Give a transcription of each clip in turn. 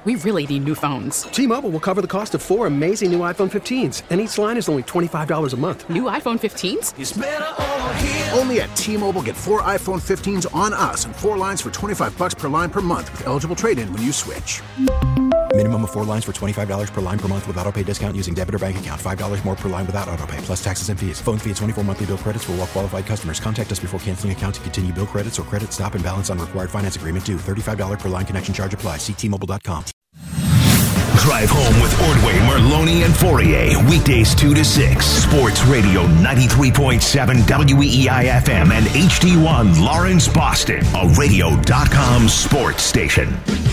We really need new phones. T-Mobile will cover the cost of 4 amazing new iPhone 15s, and each line is only $25 a month. New iPhone 15s? It's better over here. Only at T-Mobile, get 4 iPhone 15s on us and 4 lines for $25 per line per month with eligible trade-in when you switch. Minimum of 4 lines for $25 per line per month with autopay discount using debit or bank account. $5 more per line without autopay, plus taxes and fees. Phone fee at 24 monthly bill credits for well-qualified customers. Contact us before canceling account to continue bill credits or credit stop and balance on required finance agreement due. $35 per line connection charge applies. See T-Mobile.com. Drive home with Ordway, Merloni, and Fourier. Weekdays 2 to 6. Sports Radio 93.7 WEEI-FM and HD1 Lawrence, Boston. A radio.com sports station.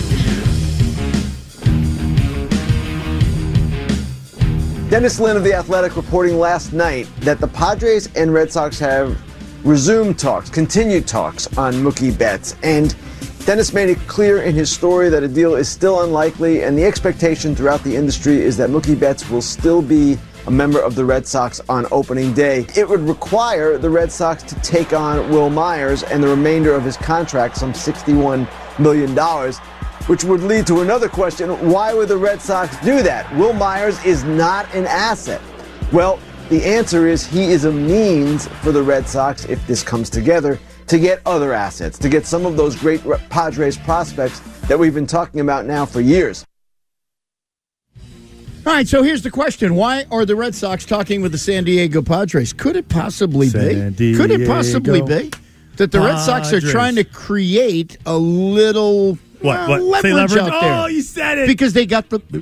Dennis Lin of The Athletic reporting last night that the Padres and Red Sox have resumed talks, continued talks on Mookie Betts. And Dennis made it clear in his story that a deal is still unlikely, and the expectation throughout the industry is that Mookie Betts will still be a member of the Red Sox on opening day. It would require the Red Sox to take on Wil Myers and the remainder of his contract, some $61 million, which would lead to another question. Why would the Red Sox do that? Wil Myers is not an asset. Well, the answer is he is a means for the Red Sox, if this comes together, to get other assets, to get some of those great Padres prospects that we've been talking about now for years. All right, so here's the question. Why are the Red Sox talking with the San Diego Padres? Could it possibly be? Could it possibly be that the Red Sox are trying to create a little leverage out there? Oh, you said it. Because they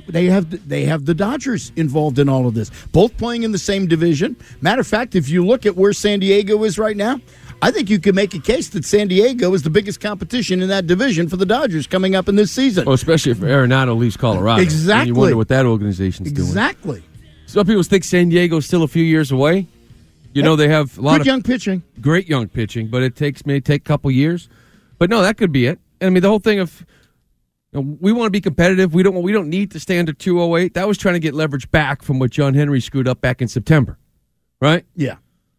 have the Dodgers involved in all of this, both playing in the same division. Matter of fact, if you look at where San Diego is right now, I think you can make a case that San Diego is the biggest competition in that division for the Dodgers coming up in this season. Well, especially if Arenado leaves Colorado. Exactly. And you wonder what that organization's doing. Exactly. Some people think San Diego's still a few years away. You know, they have a lot of young pitching. Great young pitching, but it may take a couple years. But no, that could be it. I mean, the whole thing of we want to be competitive. We don't need to stay under 208. That was trying to get leverage back from what John Henry screwed up back in September. Right? Yeah.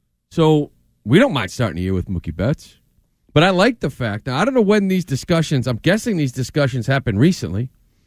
So we don't mind starting the year with Mookie Betts. But I like the fact, now I don't know when these discussions, I'm guessing these discussions happened recently.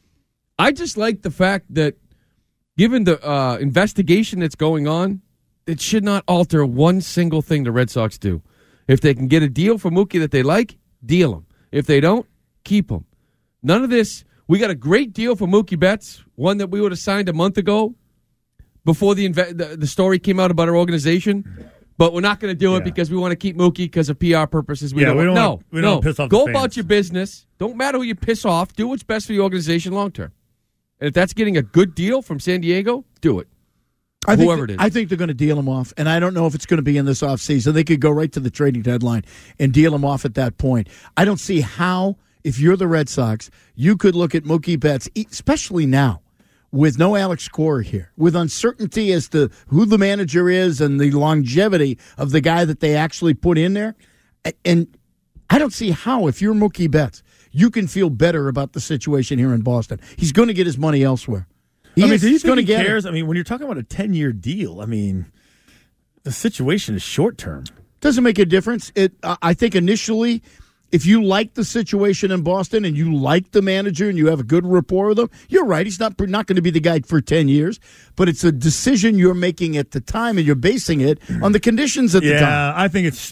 I just like the fact that given the investigation that's going on, it should not alter one single thing the Red Sox do. If they can get a deal for Mookie that they like, deal him. If they don't, keep him. None of this, we got a great deal for Mookie Betts, one that we would have signed a month ago before the story came out about our organization. But we're not going to do it because we want to keep Mookie because of PR purposes. We don't piss off Go the about fans. your business. Don't matter who you piss off. Do what's best for the organization long term. And if that's getting a good deal from San Diego, do it. Whoever it is. I think they're going to deal him off, and I don't know if it's going to be in this offseason. They could go right to the trading deadline and deal him off at that point. I don't see how, if you're the Red Sox, you could look at Mookie Betts, especially now, with no Alex Cora here, with uncertainty as to who the manager is and the longevity of the guy that they actually put in there. And I don't see how, if you're Mookie Betts, you can feel better about the situation here in Boston. He's going to get his money elsewhere. Do you think he cares? I mean, when you're talking about a 10-year deal, I mean, the situation is short-term. Doesn't make a difference. I think initially, if you like the situation in Boston and you like the manager and you have a good rapport with him, you're right. He's not going to be the guy for 10 years, but it's a decision you're making at the time, and you're basing it on the conditions at the time. Yeah, I think it's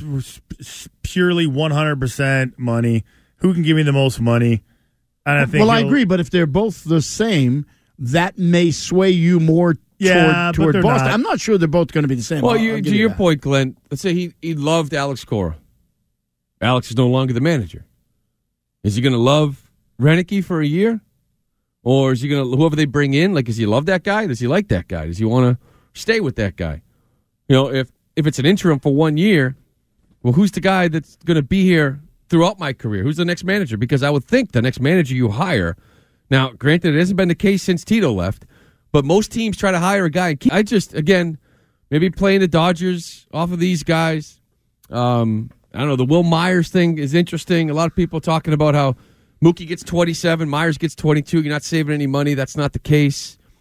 purely 100% money. Who can give me the most money? And I think I agree, but if they're both the same, that may sway you more toward Boston. Not. I'm not sure they're both going to be the same. Well, to your point, Glenn, let's say he loved Alex Cora. Alex is no longer the manager. Is he going to love Renicky for a year? Or is he going to, whoever they bring in, does he love that guy? Does he like that guy? Does he want to stay with that guy? You know, if it's an interim for 1 year, well, who's the guy that's going to be here throughout my career? Who's the next manager? Because I would think the next manager you hire, now, granted, it hasn't been the case since Tito left, but most teams try to hire a guy. I just, again, maybe playing the Dodgers off of these guys. I don't know, the Wil Myers thing is interesting. A lot of people talking about how Mookie gets 27, Myers gets 22. You're not saving any money. That's not the case.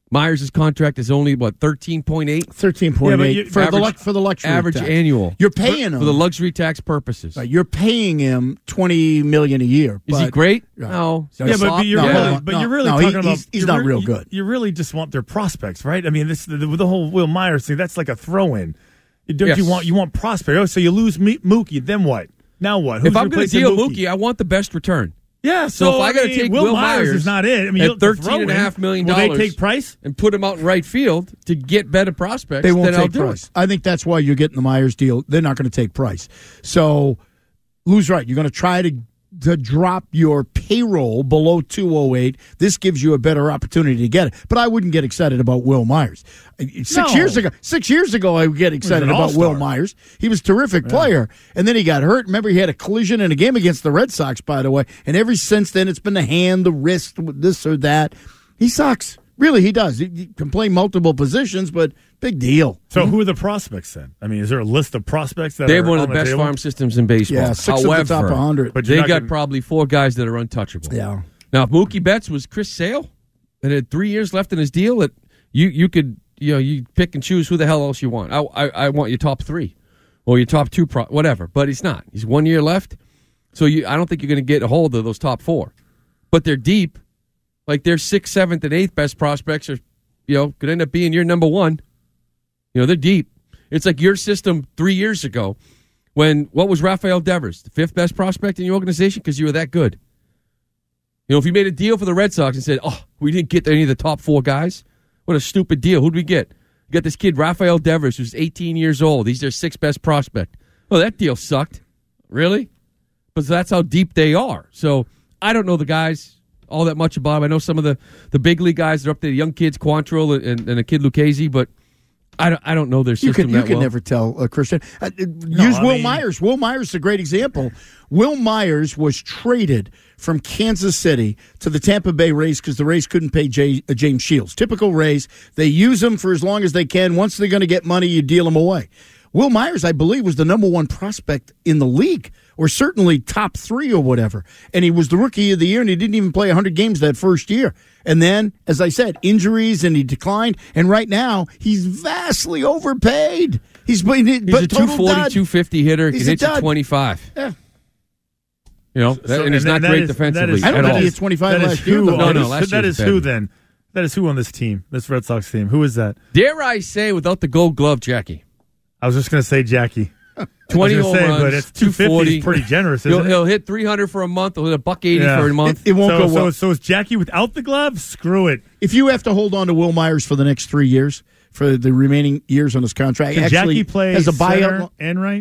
Myers' contract is only, 13.8? 13.8 for the luxury average tax. annual. You're paying him for the luxury tax purposes. Right, you're paying him $20 million a year. Is he great? No. But you're really talking about he's not real good. You really just want their prospects, right? I mean, the whole Will Myers thing, that's like a throw-in. You want prospect. Oh, so you lose Mookie, then what? Now what? If I'm going to deal Mookie, I want the best return. Yeah, so if I got to take Will Myers, is not it. I mean, at $13.5 million, will they take Price and put him out in right field to get better prospects? They won't then take Price. I think that's why you're getting the Myers deal. They're not going to take Price. So, Lou's right. You're going to try to drop your payroll below 208. This gives you a better opportunity to get it. But I wouldn't get excited about Will Myers. 6 years ago, I would get excited about Will Myers. He was a terrific player, and then he got hurt. Remember, he had a collision in a game against the Red Sox, by the way, and ever since then, it's been the hand, the wrist, this or that. He sucks. Really, he does. He can play multiple positions, but big deal. So who are the prospects then? I mean, is there a list of prospects that they have one of the best farm systems in baseball? Yeah, 6 of the top 100. But they got probably 4 guys that are untouchable. Yeah. Now, if Mookie Betts was Chris Sale and had 3 years left in his deal, you could you pick and choose who the hell else you want. I want your top 3 or your top 2, whatever. But he's not. He's 1 year left, so I don't think you're going to get a hold of those top 4. But they're deep. Like their 6th, 7th, and 8th best prospects are, could end up being your number 1. They're deep. It's like your system 3 years ago what was Rafael Devers, the 5th best prospect in your organization because you were that good. If you made a deal for the Red Sox and said, we didn't get any of the top 4 guys, what a stupid deal. Who'd we get? We got this kid, Rafael Devers, who's 18 years old. He's their 6th best prospect. Well, that deal sucked. Really? But that's how deep they are. So I don't know the guys all that much about him. I know some of the big league guys that are up there, the young kids, Quantrill and a kid Lucchesi, but I don't know their system You can never tell, Christian. Will Myers. Will Myers is a great example. Will Myers was traded from Kansas City to the Tampa Bay Rays because the Rays couldn't pay James Shields. Typical Rays. They use him for as long as they can. Once they're going to get money, you deal him away. Will Myers, I believe, was the number 1 prospect in the league, or certainly top 3 or whatever. And he was the rookie of the year, and he didn't even play 100 games that first year. And then, as I said, injuries, and he declined. And right now, he's vastly overpaid. He's a 240, 250 hitter. He can hit you 25. Yeah. And he's not great defensively. I don't think he hit 25 last year. That is who then? That is who on this team, this Red Sox team? Who is that? Dare I say, without the Gold Glove, Jackie. I was just going to say Jackie. 20 home runs, but it's 240. Pretty generous, isn't it? He'll hit 300 for a month. He'll hit $180 for a month. It won't go well. So is Jackie without the glove? Screw it. If you have to hold on to Will Myers for the next 3 years, for the remaining years on his contract, can Jackie play as a center buyout and right?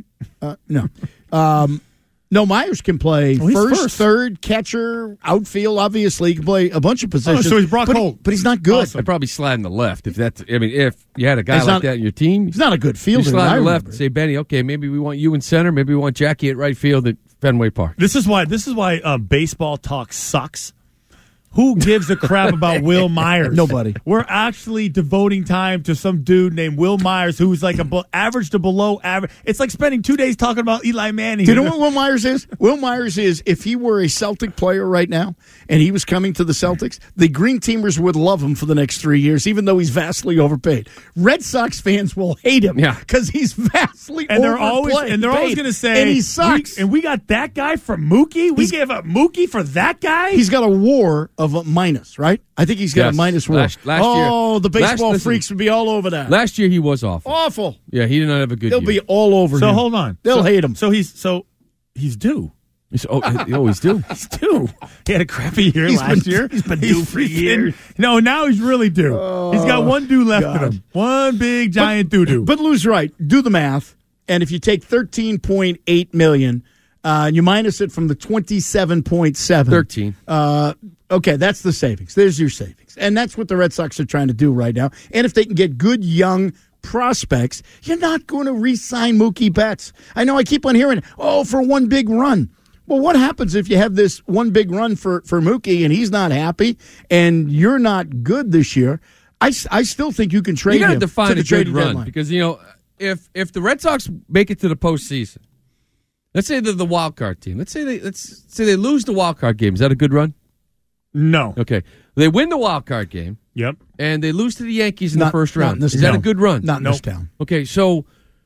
No. No, Myers can play first, third, catcher, outfield. Obviously, he can play a bunch of positions. So he's Brock Holt, but he's not good. I'd probably slide in the left if you had a guy like that in your team. He's not a good fielder. You slide in the left and say, Benny, okay, maybe we want you in center, maybe we want Jackie at right field at Fenway Park. This is why baseball talk sucks. Who gives a crap about Will Myers? Nobody. We're actually devoting time to some dude named Will Myers who's like average to below average. It's like spending 2 days talking about Eli Manning. Do you know what Will Myers is? Will Myers is, if he were a Celtic player right now and he was coming to the Celtics, the Green Teamers would love him for the next 3 years, even though he's vastly overpaid. Red Sox fans will hate him because he's vastly overpaid. They're always going to say, and he sucks. We got that guy from Mookie? We gave up Mookie for that guy? He's got a WAR of a minus, right? I think he's got a minus WAR. Last year, the baseball freaks would be all over that. Last year he was awful. Awful. Yeah, he did not have a good year. They'll be all over him. So hold on. They'll hate him. So he's due. He's due. He's due. He had a crappy year last year. He's been due for years. No, now he's really due. He's got one due left in him. One big giant doo-doo. But Lou's right. Do the math. And if you take $13.8 million, you minus it from the 27.7. 13. Okay, that's the savings. There's your savings. And that's what the Red Sox are trying to do right now. And if they can get good young prospects, you're not going to re-sign Mookie Betts. I know I keep on hearing, for one big run. Well, what happens if you have this one big run for Mookie and he's not happy and you're not good this year? I still think you can trade him. You got to define a good run deadline. because, if the Red Sox make it to the postseason, let's say they're the wild card team. Let's say they lose the wild card game. Is that a good run? No. Okay. They win the wild card game. Yep. And they lose to the Yankees in the first not round. in this Is that a town. good run? Not in this town. Okay, so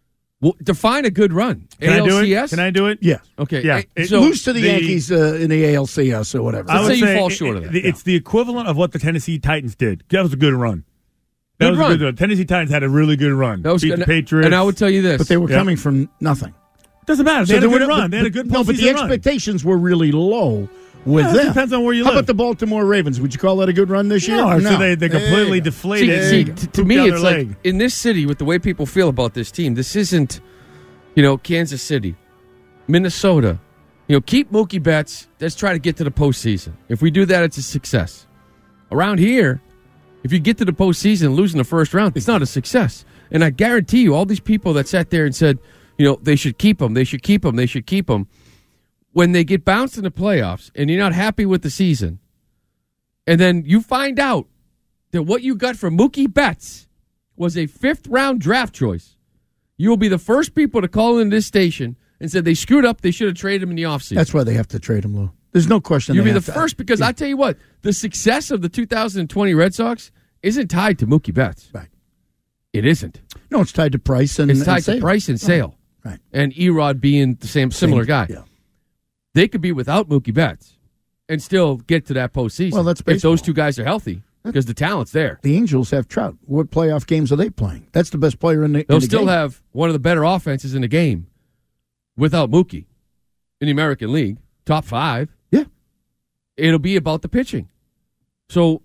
define a good run. Can I do ALCS? it? Can I do it? Yes. Okay. Yeah. So lose to the Yankees in the ALCS or whatever. Let's say you fall short of that. It's the equivalent of what the Tennessee Titans did. That was a good run. That was a good run. Tennessee Titans had a really good run. That was Beat good. the Patriots. And I would tell you this. But they were coming from nothing. Doesn't matter. They had a good run. They had a good postseason No, but the run. expectations were really low with Yeah, it them. depends on where you How live. about the Baltimore Ravens? Would you call that a good run this year? No, so they completely deflated. See, and to pooped me, down it's their like leg. in this city, with the way people feel about this team, this isn't, Kansas City, Minnesota. Keep Mookie Betts. Let's try to get to the postseason. If we do that, it's a success. Around here, if you get to the postseason and lose in the first round, it's not a success. And I guarantee you, all these people that sat there and said, they should keep him, they should keep him, they should keep him. When they get bounced in the playoffs and you're not happy with the season, and then you find out that what you got from Mookie Betts was a 5th-round draft choice, you will be the first people to call in this station and said they screwed up, they should have traded him in the offseason. That's why they have to trade him, Lou. There's no question. You'll be the first because I tell you what, the success of the 2020 Red Sox isn't tied to Mookie Betts. Right. It isn't. No, it's tied to price and it's tied and to sale. price and sale. Right. And Erod being the similar guy. Yeah. They could be without Mookie Betts and still get to that postseason. Well, that's if baseball. those two guys are healthy because the talent's there. The Angels have Trout. What playoff games are they playing? That's the best player in the They'll in the still game. have one of the better offenses in the game without Mookie in the American League. Top 5. Yeah. It'll be about the pitching. So,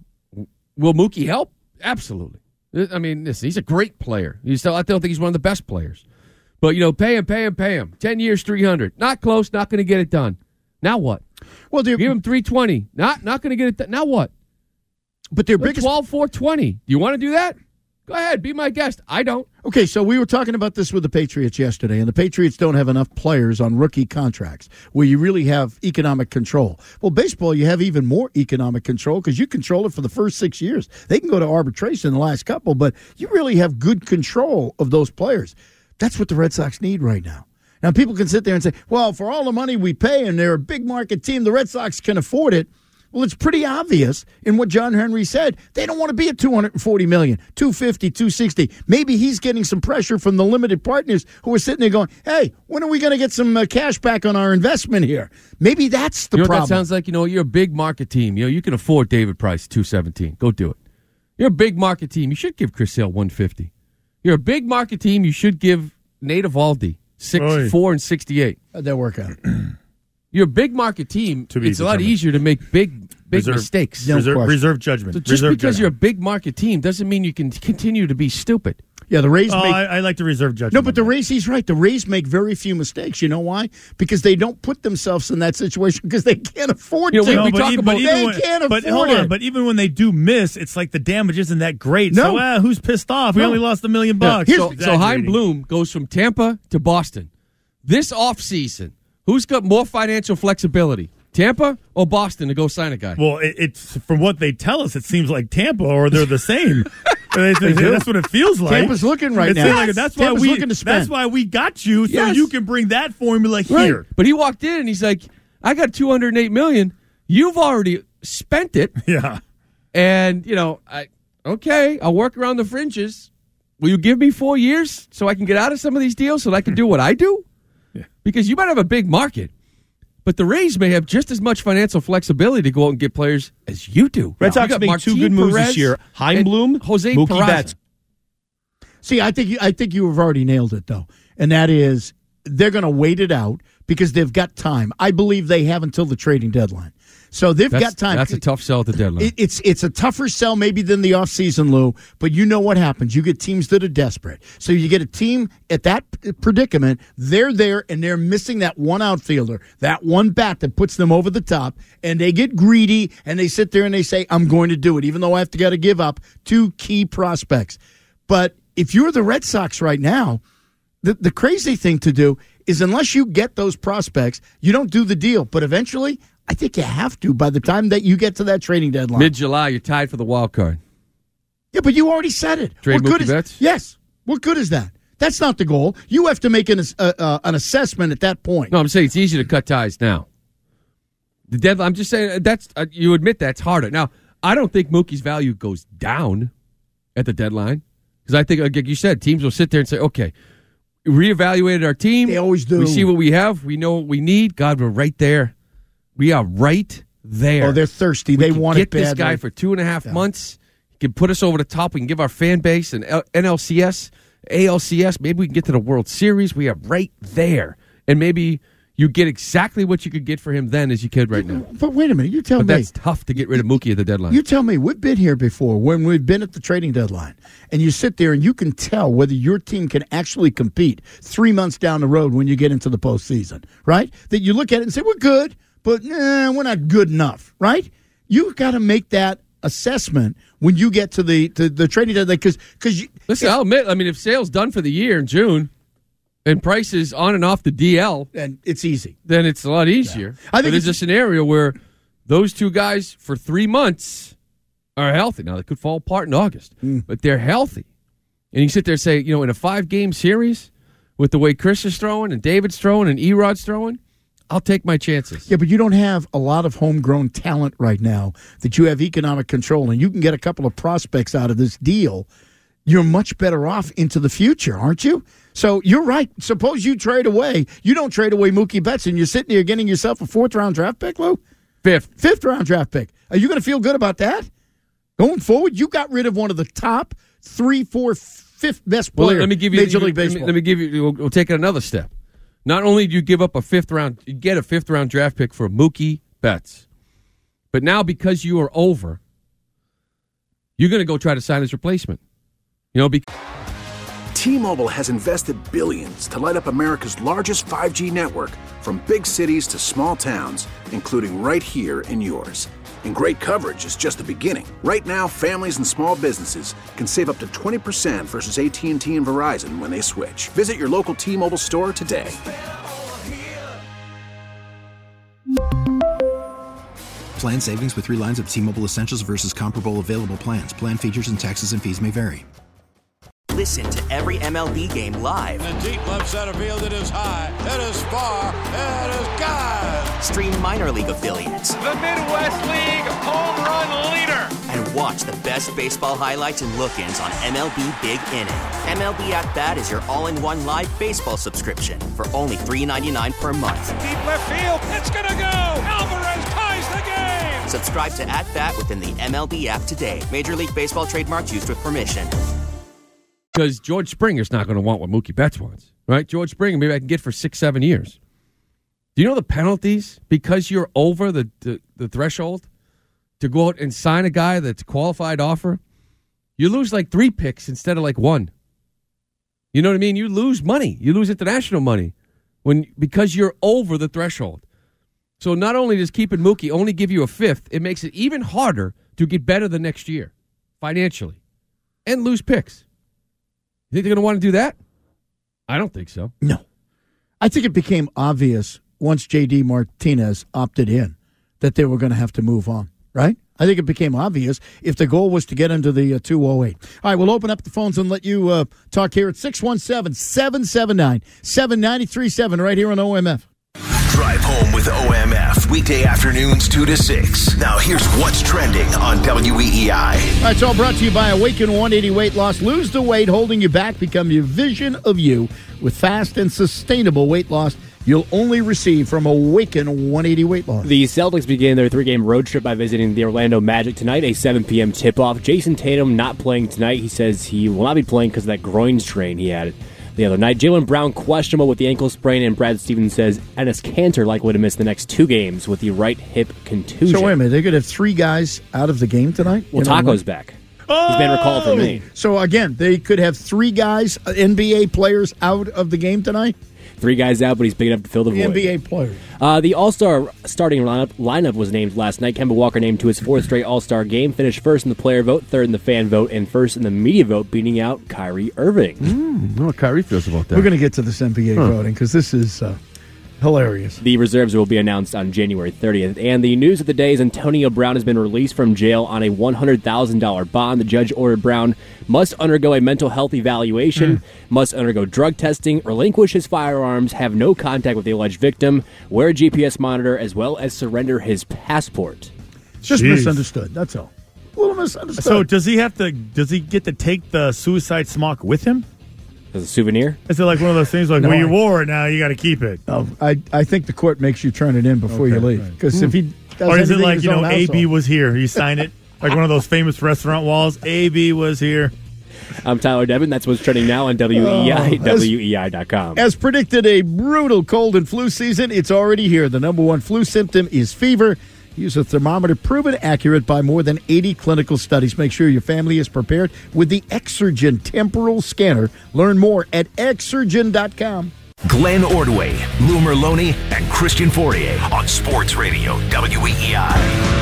will Mookie help? Absolutely. I mean, listen, he's a great player. I still think he's one of the best players. But, pay him. 10 years, $300. Not close, not going to get it done. Now what? Well, give him $320. Not going to get it done. Now what? But their biggest $12,420. Do you want to do that? Go ahead, be my guest. I don't. Okay, so we were talking about this with the Patriots yesterday, and the Patriots don't have enough players on rookie contracts where you really have economic control. Well, baseball, you have even more economic control because you control it for the first 6 years. They can go to arbitration in the last couple, but you really have good control of those players. That's what the Red Sox need right now. Now, people can sit there and say, well, for all the money we pay and they're a big market team, the Red Sox can afford it. Well, it's pretty obvious in what John Henry said. They don't want to be at $240 million, $250, $260. Maybe he's getting some pressure from the limited partners who are sitting there going, hey, when are we going to get some cash back on our investment here? Maybe that's the problem. What that sounds like? You're a big market team. You can afford David Price, $217. Go do it. You're a big market team. You should give Chris Sale $150. You're a big market team. You should give Nate Eovaldi $4 and $68. How'd that work out? You're a big market team. It's a lot easier to make big mistakes. Reserve judgment. So just because you're a big market team doesn't mean you can continue to be stupid. Yeah, the Rays make... I like to reserve judgment. No, but the Rays, he's right. The Rays make very few mistakes. You know why? Because they don't put themselves in that situation because they can't afford to. We talk about they can't afford it. But even when they do miss, it's like the damage isn't that great. No. So who's pissed off? We only lost $1 million. So Chaim Bloom goes from Tampa to Boston. This offseason, who's got more financial flexibility? Tampa or Boston to go sign a guy? Well, it's from what they tell us, it seems like Tampa, or they're the same. That's what it feels like. Tampa's looking right now. That's Tampa's why looking to spend. That's why we got you, so you can bring that formula here. Right. But he walked in and he's like, "I got $208 million. You've already spent it." Yeah. And I'll work around the fringes. Will you give me 4 years so I can get out of some of these deals so that I can do what I do? Yeah. Because you might have a big market. But the Rays may have just as much financial flexibility to go out and get players as you do. Red Sox make 2 good moves this year. Chaim Bloom, Jose Mookie Peraza. Betts. See, I think you have already nailed it, though. And that is they're going to wait it out because they've got time. I believe they have until the trading deadline. So they've got time. That's a tough sell at the deadline. It's a tougher sell maybe than the offseason, Lou, but you know what happens. You get teams that are desperate. So you get a team at that predicament, they're there, and they're missing that one outfielder, that one bat that puts them over the top, and they get greedy, and they sit there and they say, I'm going to do it, even though I have to give up 2 key prospects. But if you're the Red Sox right now, the crazy thing to do is unless you get those prospects, you don't do the deal. But eventually, I think you have to by the time that you get to that trading deadline. Mid-July, you're tied for the wild card. Yeah, but you already said it. Trade What good Mookie is Betts? Yes. What good is that? That's not the goal. You have to make an assessment at that point. No, I'm saying it's easy to cut ties now. The deadline. I'm just saying you admit that's harder. Now, I don't think Mookie's value goes down at the deadline because I think, like you said, teams will sit there and say, okay, we reevaluated our team. They always do. We see what we have. We know what we need. God, we're right there. We are right there. Oh, they're thirsty. They want it badly. Get this guy for 2.5 months. He can put us over the top. We can give our fan base an NLCS, ALCS. Maybe we can get to the World Series. We are right there. And maybe you get exactly what you could get for him then as you could right now. But wait a minute. You tell me. That's tough to get rid of Mookie at the deadline. You tell me. We've been here before when we've been at the trading deadline. And you sit there and you can tell whether your team can actually compete 3 months down the road when you get into the postseason, right? That you look at it and say, we're good, but we're not good enough, right? You've got to make that assessment when you get to the trading deadline. Because listen, I'll admit, I mean, if Sale's done for the year in June and Price is on and off the DL, then it's easy. Then it's a lot easier. Yeah. I think there's a scenario where those two guys for 3 months are healthy. Now, they could fall apart in August, but they're healthy. And you sit there and say, in a 5-game series with the way Chris is throwing and David's throwing and Erod's throwing, I'll take my chances. Yeah, but you don't have a lot of homegrown talent right now that you have economic control, and you can get a couple of prospects out of this deal. You're much better off into the future, aren't you? So you're right. Suppose you trade away. You don't trade away Mookie Betts, and you're sitting there getting yourself a 4th-round draft pick, Lou? 5th-round draft pick. Are you going to feel good about that? Going forward, you got rid of one of the top 3, 4, 5th best players in Major League Baseball. Let me give you, we'll take it another step. Not only do you give up a 5th-round, you get a 5th-round draft pick for Mookie Betts. But now because you are over, you're going to go try to sign his replacement. T-Mobile has invested billions to light up America's largest 5G network, from big cities to small towns, including right here in yours. And great coverage is just the beginning. Right now, families and small businesses can save up to 20% versus AT&T and Verizon when they switch. Visit your local T-Mobile store today. Plan savings with 3 lines of T-Mobile Essentials versus comparable available plans. Plan features and taxes and fees may vary. Listen to every MLB game live. In the deep left center field, it is high, it is far, it is gone. Stream minor league affiliates. The Midwest League home run leader. And watch the best baseball highlights and look-ins on MLB Big Inning. MLB At Bat is your all-in-one live baseball subscription for only $3.99 per month. Deep left field, it's gonna go. Alvarez ties the game. Subscribe to At Bat within the MLB app today. Major League Baseball trademarks used with permission. Because George Springer's not going to want what Mookie Betts wants, right? George Springer, maybe I can get for 6-7 years. Do you know the penalties because you're over the threshold to go out and sign a guy that's qualified offer? You lose like 3 picks instead of like 1. You know what I mean? You lose money. You lose international money because you're over the threshold. So not only does keeping Mookie only give you a 5th, it makes it even harder to get better the next year financially and lose picks. You think they're going to want to do that? I don't think so. No. I think it became obvious once J.D. Martinez opted in that they were going to have to move on, right? I think it became obvious if the goal was to get into the 208. All right, we'll open up the phones and let you talk here at 617-779-7937 right here on OMF. Drive home with OMF, weekday afternoons 2 to 6. Now here's what's trending on WEEI. All right, it's all brought to you by Awaken 180 Weight Loss. Lose the weight holding you back. Become your vision of you with fast and sustainable weight loss you'll only receive from Awaken 180 Weight Loss. The Celtics begin their 3-game road trip by visiting the Orlando Magic tonight, a 7 p.m. tip-off. Jason Tatum not playing tonight. He says he will not be playing because of that groin strain he had the other night. Jaylen Brown questionable with the ankle sprain, and Brad Stevens says Enes Kanter likely to miss the next 2 games with the right hip contusion. So wait a minute, they could have 3 guys out of the game tonight? Well, Taco's back. He's been recalled from Maine. So again, they could have 3 guys, NBA players, out of the game tonight? 3 guys out, but he's big enough to fill the void. NBA players. The All-Star starting lineup was named last night. Kemba Walker named to his 4th straight All-Star game. Finished 1st in the player vote, 3rd in the fan vote, and 1st in the media vote, beating out Kyrie Irving. I know what Kyrie feels about that. We're going to get to this NBA voting because this is hilarious. The reserves will be announced on January 30th. And the news of the day is Antonio Brown has been released from jail on a $100,000 bond. The judge ordered Brown must undergo a mental health evaluation, must undergo drug testing, relinquish his firearms, have no contact with the alleged victim, wear a GPS monitor, as well as surrender his passport. It's just misunderstood, that's all. little misunderstood. So does he get to take the suicide smock with him? As a souvenir? Is it like one of those things like, well, you wore it now, you got to keep it? No, I think the court makes you turn it in before you leave. Because if he does or is it anything like, in his own AB household- was here, you sign it? Like one of those famous restaurant walls, AB was here. I'm Tyler Devin. That's what's trending now on WEI, WEI.com. As predicted, a brutal cold and flu season. It's already here. The number one flu symptom is fever. Use a thermometer proven accurate by more than 80 clinical studies. Make sure your family is prepared with the Exergen temporal scanner. Learn more at Exergen.com. Glenn Ordway, Lou Merlone, and Christian Fourier on Sports Radio WEEI.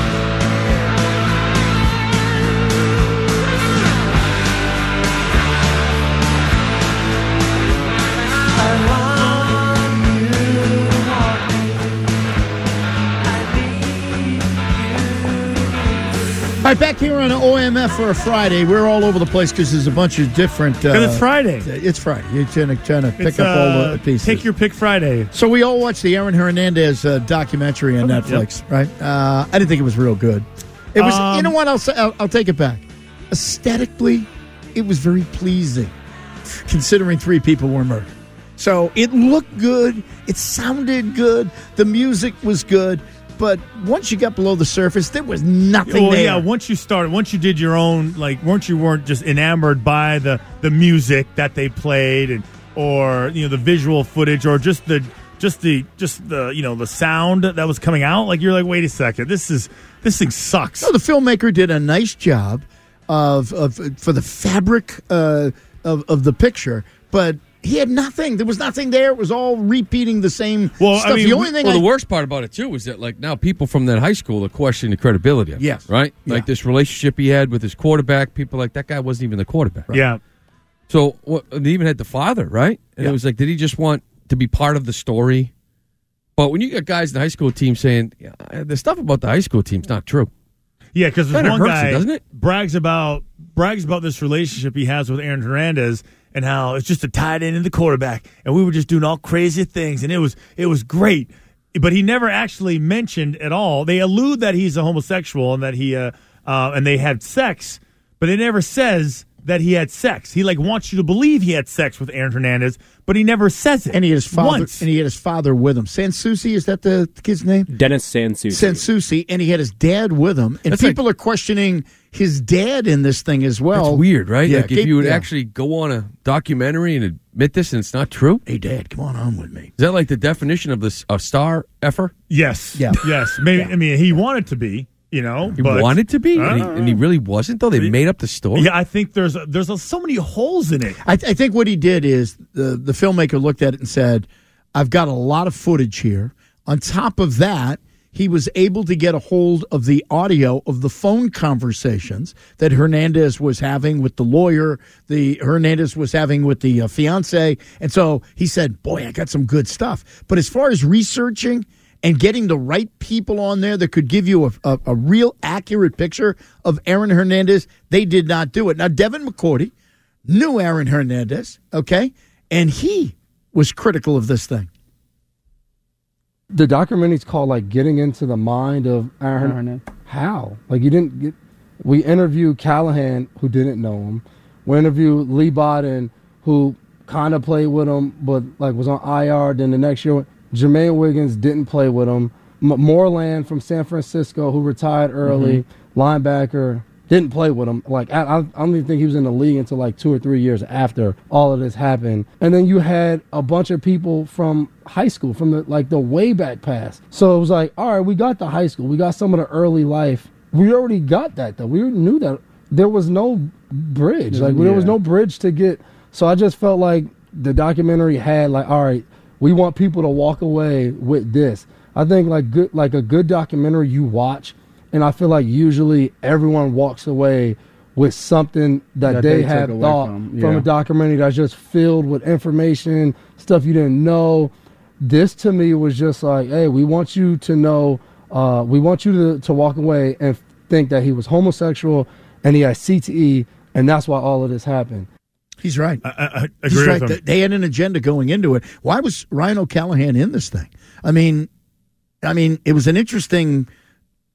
All right, back here on OMF for a Friday. We're all over the place because there's a bunch of different... Because it's Friday. It's Friday. You're trying to pick up all the pieces. Take your pick Friday. So we all watched the Aaron Hernandez documentary on Netflix, right? I didn't think it was real good. It was. You know what? I'll take it back. Aesthetically, it was very pleasing, considering 3 people were murdered. So it looked good. It sounded good. The music was good. But once you got below the surface, there was nothing there. Yeah, once you did your own, like, you weren't just enamored by the music that they played or the visual footage or just the the sound that was coming out. Like, you're like, wait a second, this thing sucks. No, the filmmaker did a nice job for the fabric of the picture, but he had nothing. There was nothing there. It was all repeating the same stuff. I mean, the only thing the worst part about it, too, is that, like, now people from that high school are questioning the credibility of it. Yes. Right? Yeah. Like, this relationship he had with his quarterback, people like, that guy wasn't even the quarterback. Right? Yeah. So, they even had the father, right? And it was like, did he just want to be part of the story? But when you got guys in the high school team saying, the stuff about the high school team's not true. Yeah, because there's one guy doesn't it? brags about this relationship he has with Aaron Hernandez and how it's just a tight end and the quarterback, and we were just doing all crazy things, and it was great. But he never actually mentioned at all. They allude that he's a homosexual and that he and they had sex, but it never says that he had sex. He wants you to believe he had sex with Aaron Hernandez, but he never says it. And he had his father. Once. And he had his father with him. Sansusi, is that the kid's name? Dennis Sansusi. Sansusi, and he had his dad with him. And people are questioning his dad in this thing as well. That's weird, right? Yeah, like if you would actually go on a documentary and admit this and it's not true. Hey, Dad, come on with me. Is that like the definition of a star effer? Yes. Yeah. Yes. Maybe. Yeah. I mean, he wanted to be. He wanted to be, and he really wasn't. Though they made up the story. Yeah, I think there's so many holes in it. I think what he did is the filmmaker looked at it and said, "I've got a lot of footage here. On top of that, he was able to get a hold of the audio of the phone conversations that Hernandez was having with the lawyer, Hernandez was having with the fiance, and so he said, "Boy, I got some good stuff." But as far as researching and getting the right people on there that could give you a real accurate picture of Aaron Hernandez, they did not do it. Now, Devin McCourty knew Aaron Hernandez, okay, and he was critical of this thing. The documentary's called, Getting into the Mind of Aaron Hernandez. How? We interviewed Callahan, who didn't know him. We interviewed Lee Bodden, who kind of played with him, but, was on IR. Then the next year, Jermaine Wiggins didn't play with him. Moreland from San Francisco, who retired early, linebacker, didn't play with him. I don't even think he was in the league until 2 or 3 years after all of this happened. And then you had a bunch of people from high school, from the way back past. So it was all right, we got the high school. We got some of the early life. We already got that, though. We knew that there was no bridge. There was no bridge to get. So I just felt like the documentary had all right, we want people to walk away with this. I think a good documentary you watch, and I feel like usually everyone walks away with something that they have thought from a documentary that's just filled with information, stuff you didn't know. This to me was just hey, we want you to know, we want you to walk away and think that he was homosexual and he had CTE, and that's why all of this happened. He's right. I agree with him. They had an agenda going into it. Why was Ryan O'Callahan in this thing? I mean, it was an interesting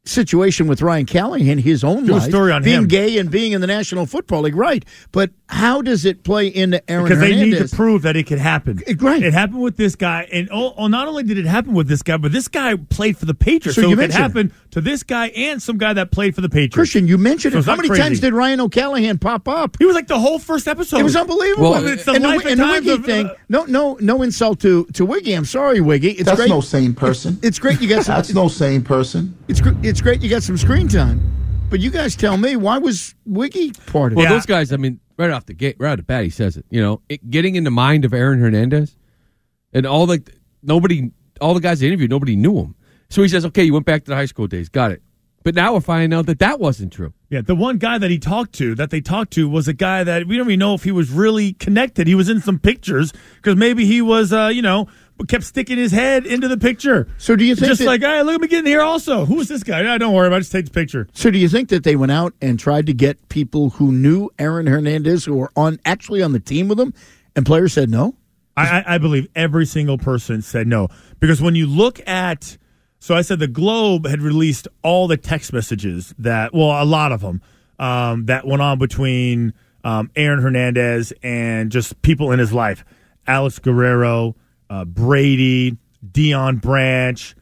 situation with Ryan Callahan, his own Do a life, story on being him. gay and being in the National Football League, right? But how does it play into Aaron Because they Hernandez? need to prove that it could happen. Right. It happened with this guy, and not only did it happen with this guy, but this guy played for the Patriots. So So you it could mentioned happen to this guy and some guy that played for the Patriots. Christian, you mentioned So it. it's How not many crazy. times did Ryan O'Callahan pop up? He was like the whole first episode. It was unbelievable. Well, it's the and life the and times Wiggy of, thing. No insult to Wiggy. I'm sorry, Wiggy. It's That's great. no sane person. It's great you got some. That's no sane person. It's great you got some screen time. But you guys tell me, why was Wiggy part of Well, it? those guys, I mean, right off the bat, he says it. You know, getting in the mind of Aaron Hernandez, and all the guys they interviewed, nobody knew him. So he says, okay, you went back to the high school days, got it. But now we're finding out that wasn't true. Yeah, the one guy that they talked to was a guy that we don't even know if he was really connected. He was in some pictures because maybe he was, kept sticking his head into the picture. So do you think just that- like, hey, look at me getting here also. Who is this guy? No, don't worry about it. Just take the picture. So do you think that they went out and tried to get people who knew Aaron Hernandez who were actually on the team with him, and players said no? I believe every single person said no. Because when you look at, so I said the Globe had released all the text messages a lot of them, that went on between Aaron Hernandez and just people in his life. Alex Guerrero, Brady, Deion Branch,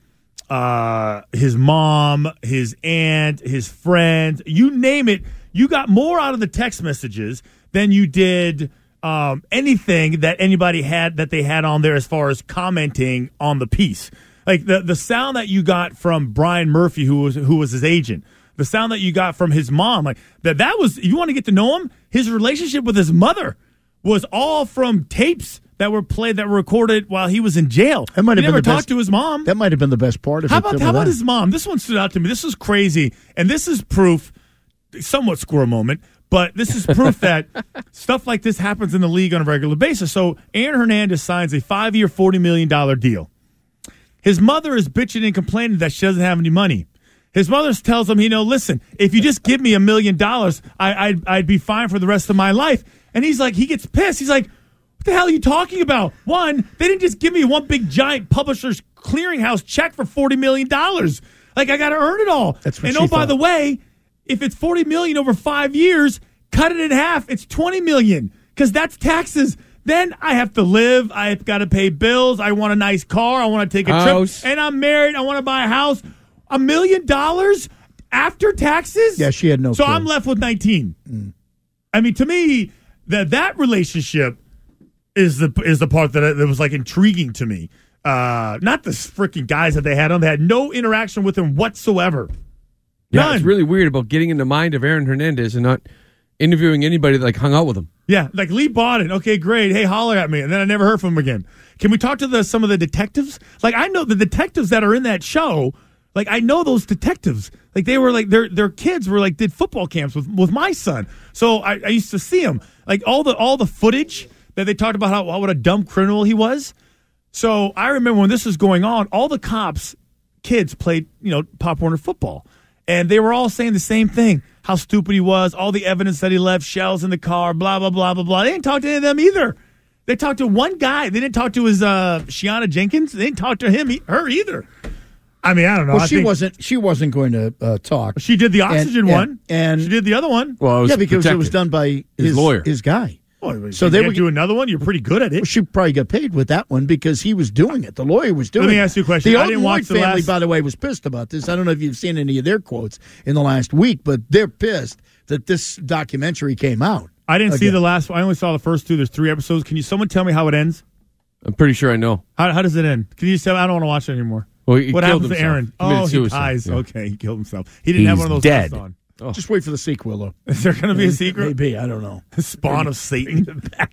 his mom, his aunt, his friends, you name it. You got more out of the text messages than you did anything that anybody had that they had on there as far as commenting on the piece. Like the sound that you got from Brian Murphy, who was his agent, the sound that you got from his mom, like that was, you want to get to know him? His relationship with his mother was all from tapes that were played, that were recorded while he was in jail. That might have He been never the best- talked to his mom. That might have been the best part of How it. about his mom? This one stood out to me. This is crazy, and this is proof, somewhat squirrel moment, but this is proof that stuff like this happens in the league on a regular basis. So Aaron Hernandez signs a 5-year, $40 million deal. His mother is bitching and complaining that she doesn't have any money. His mother tells him, listen, if you just give me $1 million, I'd be fine for the rest of my life. And he's like, he gets pissed. He's like, what the hell are you talking about? One, they didn't just give me one big giant publisher's clearinghouse check for $40 million. Like, I got to earn it all. That's what and she by thought. the way, if it's $40 million over 5 years, cut it in half. It's $20 million because that's taxes. Then I have to live. I've got to pay bills. I want a nice car. I want to take a House. trip. And I'm married. I want to buy a house. $1 million after taxes? Yeah, she had no So clue. I'm left with 19. I mean, to me, that relationship is the part that was like intriguing to me. Not the freaking guys that they had on. They had no interaction with him whatsoever. Yeah, None. it's really weird about getting in the mind of Aaron Hernandez and not interviewing anybody that hung out with him. Yeah, like Lee Bodden. Okay, great. Hey, holler at me. And then I never heard from him again. Can we talk to some of the detectives? Like, I know the detectives that are in that show. Like, I know those detectives. Like, they were like, their kids were like, did football camps with my son. So I used to see them. Like, all the footage that they talked about what a dumb criminal he was. So I remember when this was going on, all the cops' kids played, Pop Warner football. And they were all saying the same thing, how stupid he was, all the evidence that he left, shells in the car, blah, blah, blah, blah, blah. They didn't talk to any of them either. They talked to one guy. They didn't talk to his Shiana Jenkins. They didn't talk to her either. I mean, I don't know. Well, she wasn't going to talk. She did the oxygen one, and she did the other one. Well, yeah, because it was done by his lawyer, his guy. Oh, so they would do another one. You're pretty good at it. Well, she probably got paid with that one because he was doing it. The lawyer was doing it. Let me ask you a question. The I Odom didn't watch Lloyd the family, last- by the way, was pissed about this. I don't know if you've seen any of their quotes in the last week, but they're pissed that this documentary came out. I didn't see Again. the last one. I only saw the first two. There's 3 episodes. Can someone tell me how it ends? I'm pretty sure I know. How does it end? Can you tell? I don't want to watch it anymore. Well, he What killed happens to himself. Aaron? Committed Oh, he suicide. dies. Yeah. Okay, he killed himself. He didn't have one of those dead. vests on. Oh. Just wait for the sequel, though. Is there going to be a secret? Maybe. I don't know. Spawn of Satan.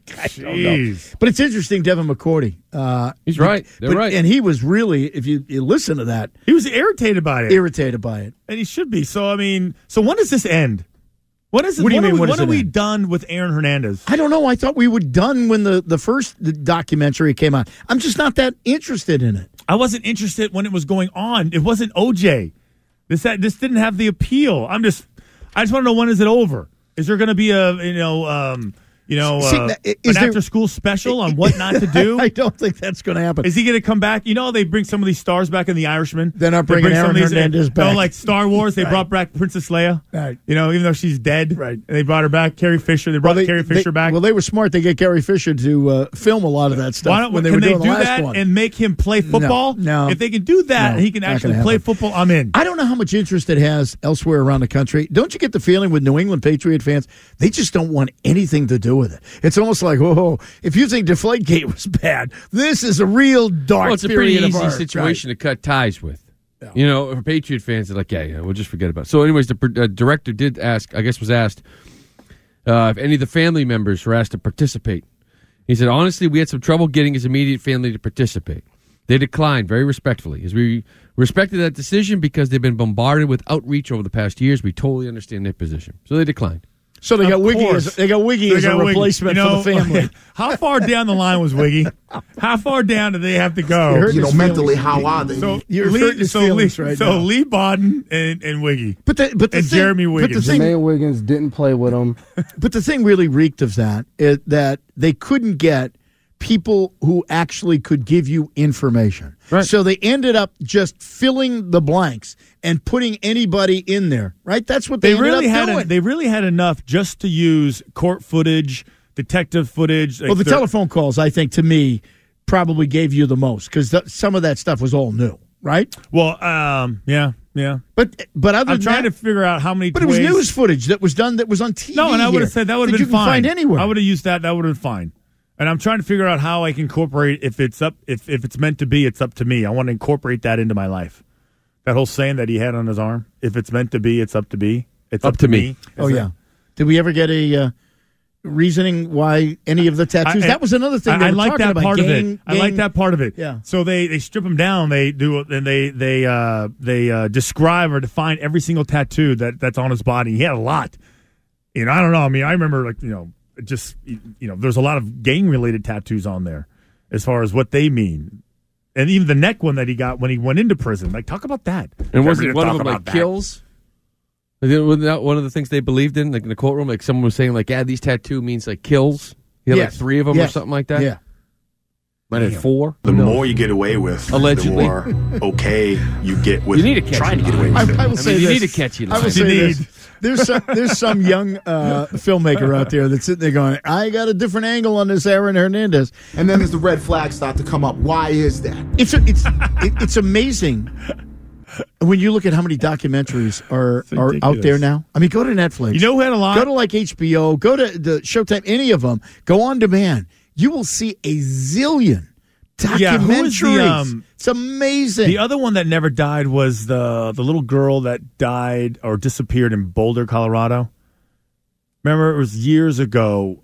Jeez. But it's interesting, Devin McCourty. He's right. They're right. And he was really, if you listen to that, He was irritated by it. irritated by it. And he should be. So, I mean, when does this end? When is it? What do you mean, when When does are it we end? done with Aaron Hernandez? I don't know. I thought we were done when the first documentary came out. I'm just not that interested in it. I wasn't interested when it was going on. It wasn't OJ. This didn't have the appeal. I just want to know, when is it over? Is there going to be an after-school special on what not to do? I don't think that's going to happen. Is he going to come back? They bring some of these stars back in The Irishman. They're not bringing Aaron Hernandez back. Like Star Wars, they brought back Princess Leia. Right. Even though she's dead. Right. And they brought her back. Carrie Fisher. They brought Carrie Fisher back. Well, they were smart. They get Carrie Fisher to film a lot of that stuff when they were doing the last one. And make him play football? No. If they can do that and he can actually play football, I'm in. I don't know how much interest it has elsewhere around the country. Don't you get the feeling with New England Patriot fans, they just don't want anything to do with it? It's almost like, whoa, if you think Deflategate was bad, this is a real dark it's a pretty period easy of art, situation right? to cut ties with. Yeah. For Patriot fans, they're like, yeah, we'll just forget about it. So anyways, the director did ask, was asked, if any of the family members were asked to participate. He said, honestly, we had some trouble getting his immediate family to participate. They declined very respectfully. As we respected that decision because they've been bombarded with outreach over the past years, we totally understand their position. So they declined. So they got Wiggy as a replacement for the family. How far down the line was Wiggy? How far down do they have to go? Mentally, how are they? So now. Lee Bodden and Wiggy. But Jeremy Wiggins. Jermaine Wiggins didn't play with him. But the thing really reeked of that is that they couldn't get people who actually could give you information. Right. So they ended up just filling the blanks and putting anybody in there, right? That's what they ended up doing. They really had enough just to use court footage, detective footage. Well, the telephone calls, I think, to me, probably gave you the most because some of that stuff was all new, right? Well, yeah. But I'm trying to figure out how many. But it was news footage that was done that was on TV. No, and I would have said that would have been fine. You can find anywhere. I would have used that. That would have been fine. And I'm trying to figure out how I can incorporate if it's meant to be, it's up to me. I want to incorporate that into my life. That whole saying that he had on his arm, if it's meant to be, it's up to be. It's up to me. Yeah. Did we ever get a reasoning why any of the tattoos? That was another thing. I like that part of it. I like that part of it. Yeah. So they strip him down. They do, and they describe or define every single tattoo that's on his body. He had a lot. I don't know. I mean, I remember there's a lot of gang-related tattoos on there as far as what they mean. And even the neck one that he got when he went into prison. Like, talk about that. And wasn't one of them like kills? Wasn't that one of the things they believed in? Like in the courtroom, like someone was saying, like, these tattoo means like kills. He had like 3 of them or something like that? Yeah. Might have 4. The more you get away with, allegedly, the more okay you get with trying to get away with. I will say you this. need a catchy line. I will say this. There's some young filmmaker out there that's sitting there going, I got a different angle on this Aaron Hernandez. And then as the red flags start to come up, why is that? It's amazing when you look at how many documentaries are out there now. I mean, go to Netflix. You know who had a lot? Go to like HBO. Go to the Showtime. Any of them. Go on demand. You will see a zillion documentaries. It's amazing. The other one that never died was the little girl that died or disappeared in Boulder, Colorado. Remember, it was years ago.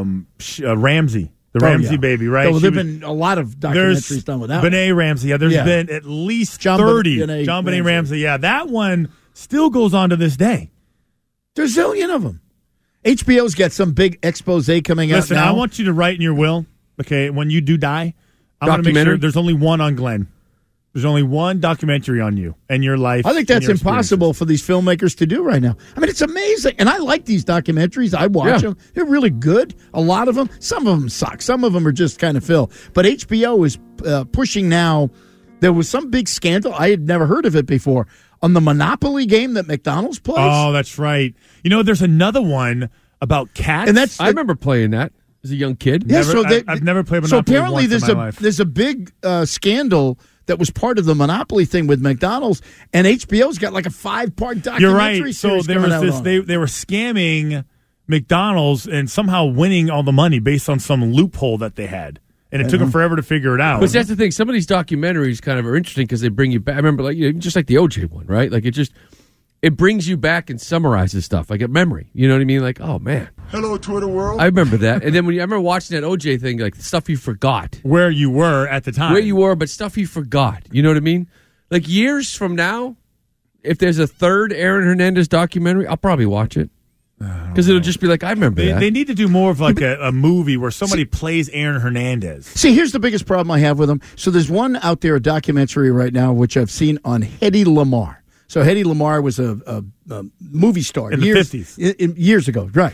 Ramsey, Ramsey baby, right? There have been a lot of documentaries done with that. Benet Ramsey. Yeah, there's been at least 30. John Benet Ramsey. Yeah, that one still goes on to this day. There's a zillion of them. HBO's got some big expose coming out now. Listen, I want you to write in your will, okay, when you do die, I want to make sure there's only one on Glenn. There's only one documentary on you and your life. I think that's impossible for these filmmakers to do right now. I mean, it's amazing. And I like these documentaries. I watch them. They're really good. A lot of them. Some of them suck. Some of them are just kind of fill. But HBO is pushing now. There was some big scandal. I had never heard of it before. On the Monopoly game that McDonald's plays. Oh, that's right. There's another one about cats. And I remember playing that as a young kid. Yeah, I've never played Monopoly. So apparently once in my life. there's a big scandal that was part of the Monopoly thing with McDonald's, and HBO's got like a 5-part documentary You're right. series So there was this. They were scamming McDonald's and somehow winning all the money based on some loophole that they had. And it took them forever to figure it out. But that's the thing. Some of these documentaries kind of are interesting because they bring you back. I remember, just like the OJ one, right? Like it brings you back and summarizes stuff, like a memory. You know what I mean? Like, oh man, hello, Twitter world. I remember that. And then I remember watching that OJ thing, like stuff you forgot, where you were at the time, but stuff you forgot. You know what I mean? Like years from now, if there's a third Aaron Hernandez documentary, I'll probably watch it. Because it'll just be like, I remember that. They need to do more of like a movie where somebody plays Aaron Hernandez. See, here's the biggest problem I have with them. So there's one out there, a documentary right now, which I've seen on Hedy Lamarr. So Hedy Lamarr was a movie star. In the 50s. Years ago, right.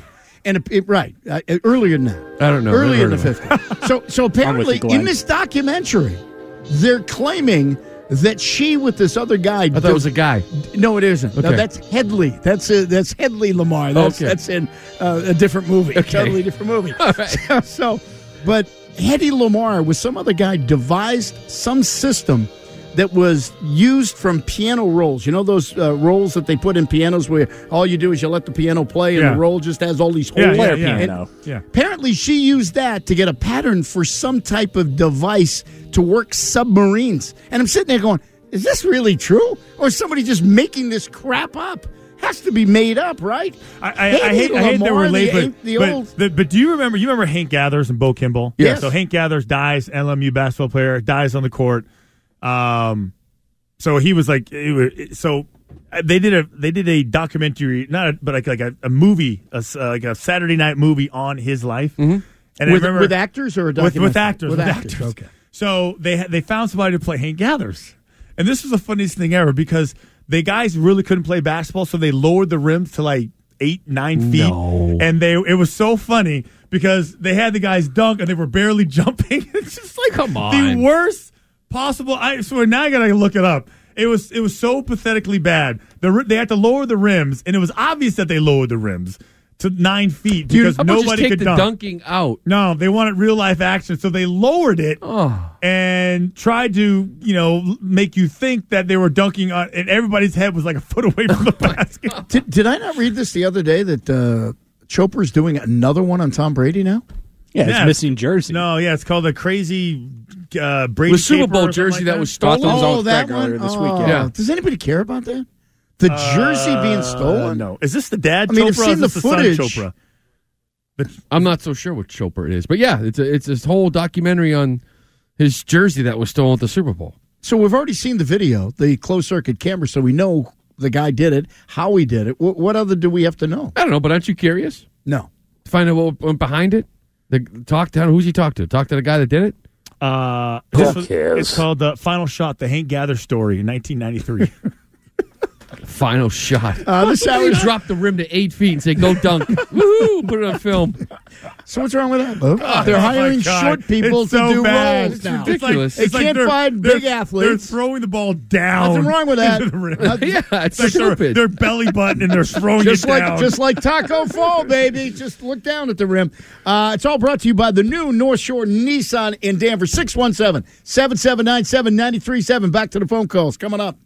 And earlier than that. I don't know. Early in the 50s. So apparently, in this documentary, they're claiming that she with this other guy. I thought it was a guy. No, it isn't. Okay. No, that's Hedley. That's Hedley Lamar. That's in a different movie. Okay. Totally different movie. All right. But Hedy Lamarr with some other guy devised some system that was used from piano rolls. You know those rolls that they put in pianos where all you do is you let the piano play and the roll just has all these holes. Yeah. Apparently she used that to get a pattern for some type of device to work submarines. And I'm sitting there going, is this really true? Or is somebody just making this crap up? Has to be made up, right? I hate that we're late, but do you remember? You remember Hank Gathers and Bo Kimball? Yes. So Hank Gathers dies, LMU basketball player, dies on the court. So he was like, so they did a documentary, but like a movie, like a Saturday night movie on his life. Mm-hmm. And with actors or a documentary? With actors. Okay. So they found somebody to play Hank Gathers, and this was the funniest thing ever because the guys really couldn't play basketball, so they lowered the rims to like 8-9 feet. No. And it was so funny because they had the guys dunk and they were barely jumping. It's just like come on, the worst possible. I swear now I gotta look it up. It was so pathetically bad. They had to lower the rims, and it was obvious that they lowered the rims to 9 feet because nobody could dunk. Dunking out. No, they wanted real life action, so they lowered it and tried to make you think that they were dunking on, and everybody's head was like a foot away from the basket. Did I not read this the other day that Chopper's doing another one on Tom Brady now? Yeah, it's missing jersey. No, it's called the crazy Brady the Super Bowl caper or jersey something that like was stolen. Oh, that one earlier this weekend. Yeah. Does anybody care about that? The jersey being stolen? No. Is this the dad I mean, Chopra I've or seen is this the the footage. son Chopra? I'm not so sure what Chopper it is, but yeah, it's this whole documentary on his jersey that was stolen at the Super Bowl. So we've already seen the video, the closed circuit camera, so we know the guy did it, how he did it. What other do we have to know? I don't know, but aren't you curious? No. To find out what went behind it? Who's he talk to? Talk to the guy that did it? Who cares? It's called The Final Shot, the Hank Gather story in 1993. Final shot. This hour drop the rim to 8 feet and say, go dunk. Woohoo! Put it on film. So what's wrong with that? They're hiring short people It's to so do bad. roles It's now. ridiculous. They can't find big athletes. They're throwing the ball down. Nothing wrong with that. into the rim. Yeah, it's like stupid. They're belly button and they're throwing it down. Just like Taco Fall, baby. Just look down at the rim. It's all brought to you by the new North Shore Nissan in Danvers. 617-7797-937. Back to the phone calls. Coming up.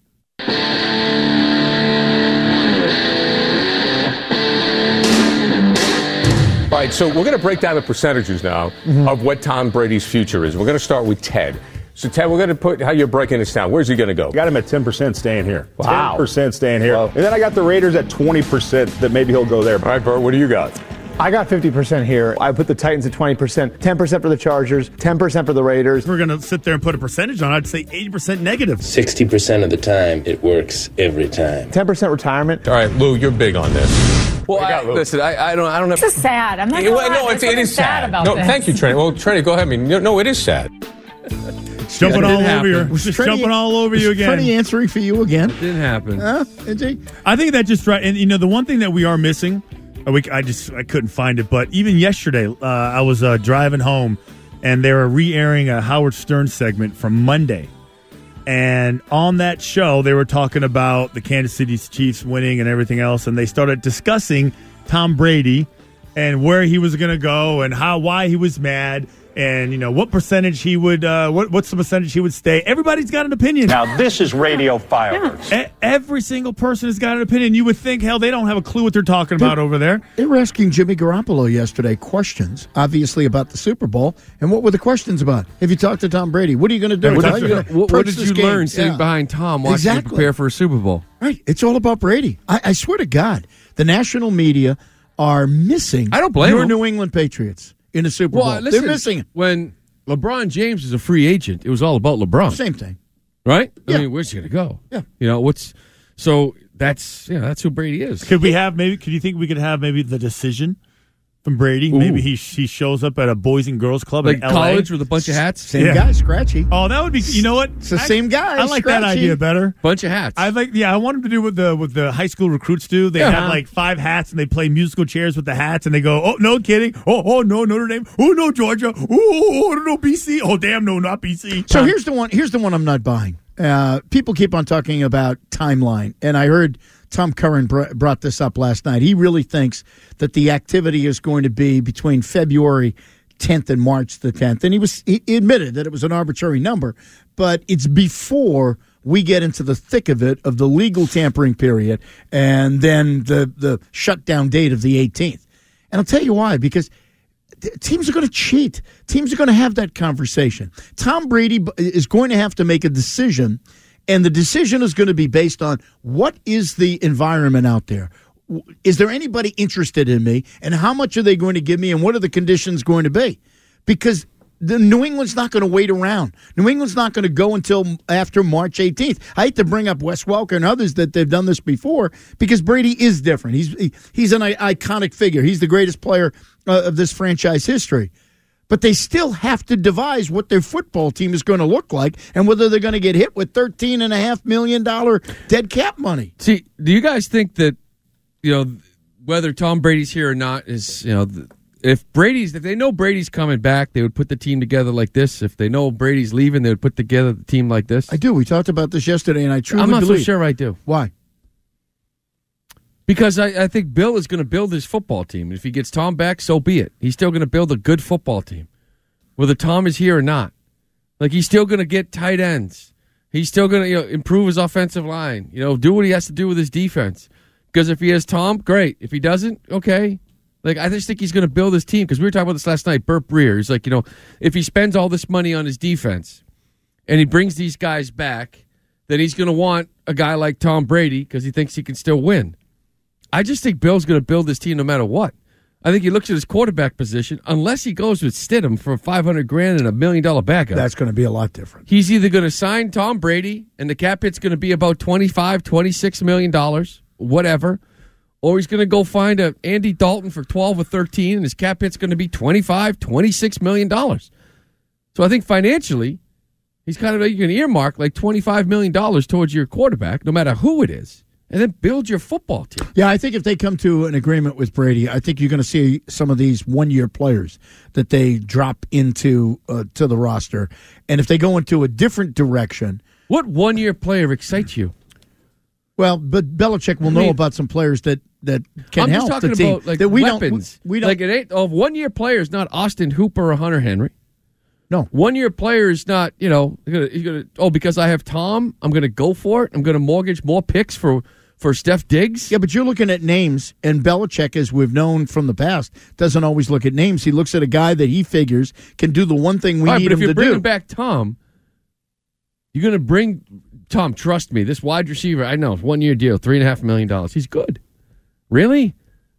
All right, so we're going to break down the percentages now of what Tom Brady's future is. We're going to start with Ted. So, Ted, we're going to put how you're breaking this down. Where's he going to go? Got him at 10% staying here. Wow. 10% staying here. And then I got the Raiders at 20% that maybe he'll go there. All right, Bert, what do you got? I got 50% here. I put the Titans at 20%, 10% for the Chargers, 10% for the Raiders. If we're going to sit there and put a percentage on it, I'd say 80% negative. 60% of the time, it works every time. 10% retirement. All right, Lou, you're big on this. Well, listen, I don't have. This is sad. I'm not going to lie. No, it is sad. About no, this. thank you, Trenny. Well, Trenny, go ahead. No, it is sad. Jumping all over you. Jumping all over you again. Trenny answering for you again. It didn't happen. I think that just right. And the one thing that we are missing, I couldn't find it. But even yesterday, I was driving home, and they were re-airing a Howard Stern segment from Monday. And on that show, they were talking about the Kansas City Chiefs winning and everything else, and they started discussing Tom Brady and where he was going to go and why he was mad. And, what percentage he would, what's the percentage he would stay? Everybody's got an opinion. Now, this is radio fireworks. Every single person has got an opinion. You would think, hell, they don't have a clue what they're talking about over there. They were asking Jimmy Garoppolo yesterday questions, obviously about the Super Bowl. And what were the questions about? If you talk to Tom Brady, what are you going to do? What did you learn sitting behind Tom watching him prepare for a Super Bowl? Right. It's all about Brady. I swear to God, the national media are missing I don't blame your them. New England Patriots in the Super Bowl. Listen, they're missing it. When LeBron James was a free agent, it was all about LeBron. Same thing. Right? Yeah. I mean, where's he going to go? Yeah. So that's who Brady is. Could you think we could have maybe the decision from Brady. Ooh. Maybe he shows up at a Boys and Girls Club like in LA. college with a bunch of hats. Same guy, Scratchy. Oh, that would be. You know what? It's the same guy. I like that Scratchy. idea better. Bunch of hats. I want him to do what the high school recruits do. They have like 5 hats and they play musical chairs with the hats and they go, oh no, kidding. Oh no, Notre Dame. Oh no, Georgia. Oh no, BC. Oh damn, no, not BC. So here's the one I'm not buying. People keep on talking about timeline, and I heard Tom Curran brought this up last night. He really thinks that the activity is going to be between February 10th and March the 10th. And he admitted that it was an arbitrary number, but it's before we get into the thick of it, of the legal tampering period, and then the shutdown date of the 18th. And I'll tell you why, because teams are going to cheat. Teams are going to have that conversation. Tom Brady is going to have to make a decision, and the decision is going to be based on what is the environment out there. Is there anybody interested in me, and how much are they going to give me, and what are the conditions going to be? Because the New England's not going to wait around. New England's not going to go until after March 18th. I hate to bring up Wes Welker and others that they've done this before, because Brady is different. He's an iconic figure. He's the greatest player of this franchise history. But they still have to devise what their football team is going to look like and whether they're going to get hit with $13.5 million dead cap money. See, do you guys think that, whether Tom Brady's here or not is, if they know Brady's coming back, they would put the team together like this. If they know Brady's leaving, they would put together the team like this. I do. We talked about this yesterday, and I truly I'm not believe. so sure I do. Why? Because I think Bill is going to build his football team. If he gets Tom back, so be it. He's still going to build a good football team, whether Tom is here or not. Like, he's still going to get tight ends. He's still going to improve his offensive line. Do what he has to do with his defense. Because if he has Tom, great. If he doesn't, okay. Like, I just think he's going to build his team. Because we were talking about this last night. Burt Breer. He's like, if he spends all this money on his defense and he brings these guys back, then he's going to want a guy like Tom Brady because he thinks he can still win. I just think Bill's going to build this team no matter what. I think he looks at his quarterback position, unless he goes with Stidham for $500,000 and $1 million backup. That's going to be a lot different. He's either going to sign Tom Brady, and the cap hit's going to be about $25, $26 million, whatever, or he's going to go find a Andy Dalton for 12 or 13, and his cap hit's going to be $25, $26 million. So I think financially, he's kind of making an earmark like $25 million towards your quarterback, no matter who it is. And then build your football team. Yeah, I think if they come to an agreement with Brady, I think you're going to see some of these one-year players that they drop into to the roster. And if they go into a different direction. What one-year player excites you? Well, but Belichick will know about some players that can help the team. I'm just talking about that we weapons. We don't. Like it ain't, one-year player is not Austin Hooper or Hunter Henry. No. One-year player is not, he's gonna, because I have Tom, I'm going to go for it. I'm going to mortgage more picks for Steph Diggs. Yeah, but you're looking at names, and Belichick, as we've known from the past, doesn't always look at names. He looks at a guy that he figures can do the one thing we need him to do. But if you're bringing back Tom, you're going to bring Tom, trust me, this wide receiver, I know, 1-year deal, $3.5 million. He's good. Really?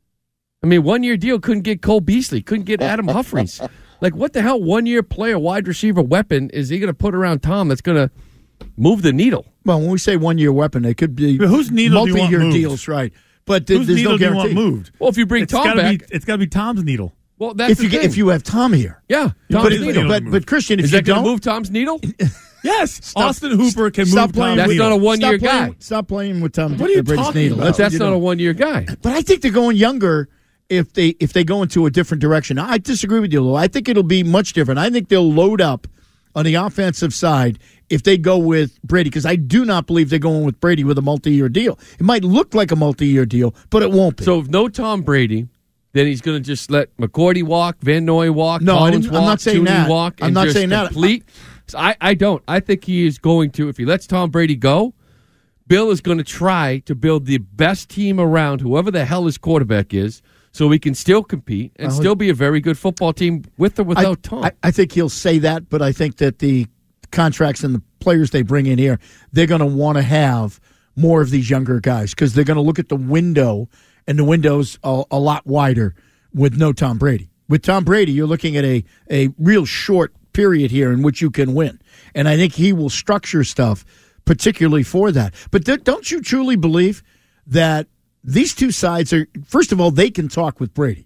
I mean, 1-year deal couldn't get Cole Beasley, couldn't get Adam Humphries. Like, what the hell 1-year player, wide receiver weapon is he going to put around Tom that's going to move the needle? Well, when we say 1-year weapon, it could be whose needle multi-year deals, right? But whose there's needle no do you guarantee. want moved? Well, if you bring Tom back, it's got to be Tom's needle. Well, that's the thing. If you have Tom here, yeah, Tom's needle. But Christian, if is you that going don't to move Tom's needle? Yes, Austin Hooper can stop move playing. Tom's That's needle. not a 1-year guy. Stop playing with Tom. What are you Brady's talking needle. about? That's not a 1-year guy. But I think they're going younger. If they go into a different direction. I disagree with you, Lou. I think it'll be much different. I think they'll load up on the offensive side if they go with Brady, because I do not believe they're going with Brady with a multi-year deal. It might look like a multi-year deal, but it won't be. So if no Tom Brady, then he's going to just let McCourty walk, Van Noy walk, no, Collins I'm walk, not saying Tooney that. walk, I'm and not just saying that. complete. I don't. I think he is going to, if he lets Tom Brady go, Bill is going to try to build the best team around whoever the hell his quarterback is, so we can still compete and still be a very good football team with or without Tom. I think he'll say that, but I think that the contracts and the players they bring in here, they're going to want to have more of these younger guys because they're going to look at the window, and the window's a lot wider with no Tom Brady. With Tom Brady, you're looking at a real short period here in which you can win. And I think he will structure stuff particularly for that. But don't you truly believe that these two sides are, first of all, they can talk with Brady.